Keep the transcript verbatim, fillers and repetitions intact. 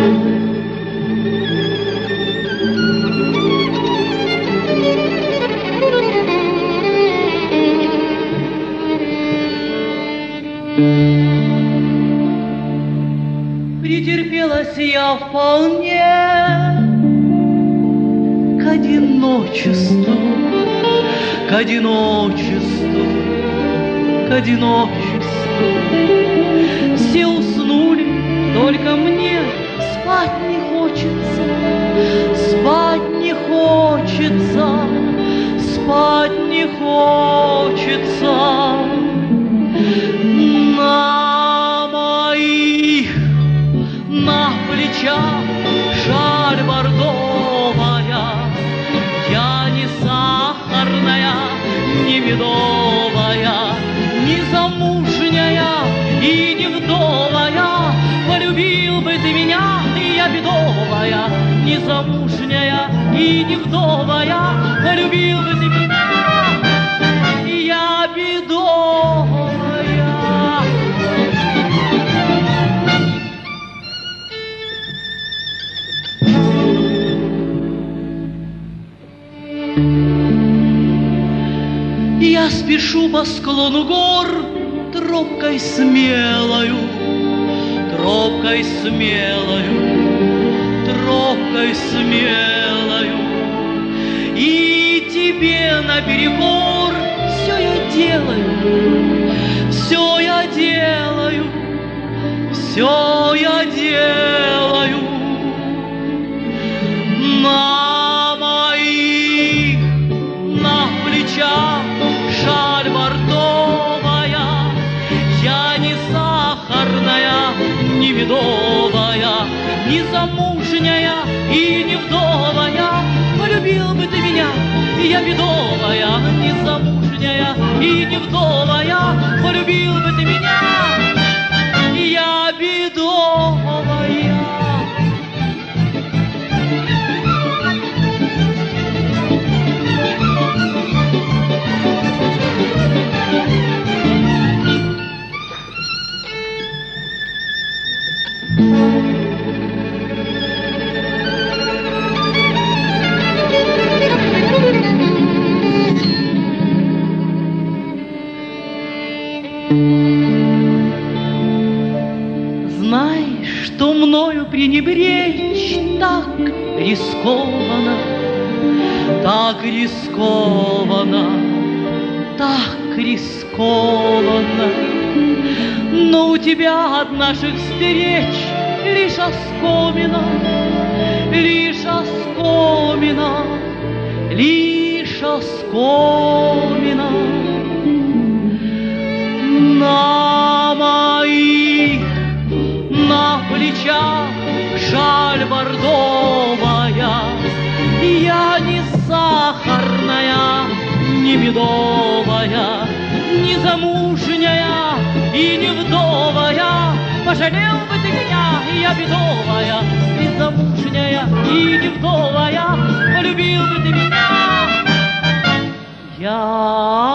Претерпелась я вполне к одиночеству, к одиночеству, к одиночеству. Все уснули, только мне спать не хочется, спать не хочется, спать не хочется. На моих, на плечах шаль бордовая, я не сахарная, не медовая, не замужняя и не вдовая. Полюбил бы ты меня, и я бедовая, не замужняя и не вдовая. Полюбил бы ты меня, и я бедовая. Я спешу по склону гор тропкой смелою, тропкой смелою, тропкой смелою. И тебе наперекор все я делаю, все я делаю, все я делаю. На моих, на плечах шаль бордовая, я не сахарная, не медовая, не замужняя и не вдовая. Полюбил бы ты меня, и я бедовая, не замужняя и не вдовая. Полюбил бы ты меня, и я бедовая. Знай, что мною пренебречь так рискованно, так рискованно, так рискованно. Но у тебя от наших встреч лишь оскомина, лишь оскомина, лишь оскомина. На моих, на плечах шаль бордовая, я не сахарная, не медовая, не замужняя и не вдовая. Пожалел бы ты меня, и я бедовая, не замужняя и не вдовая. Полюбил бы ты меня, я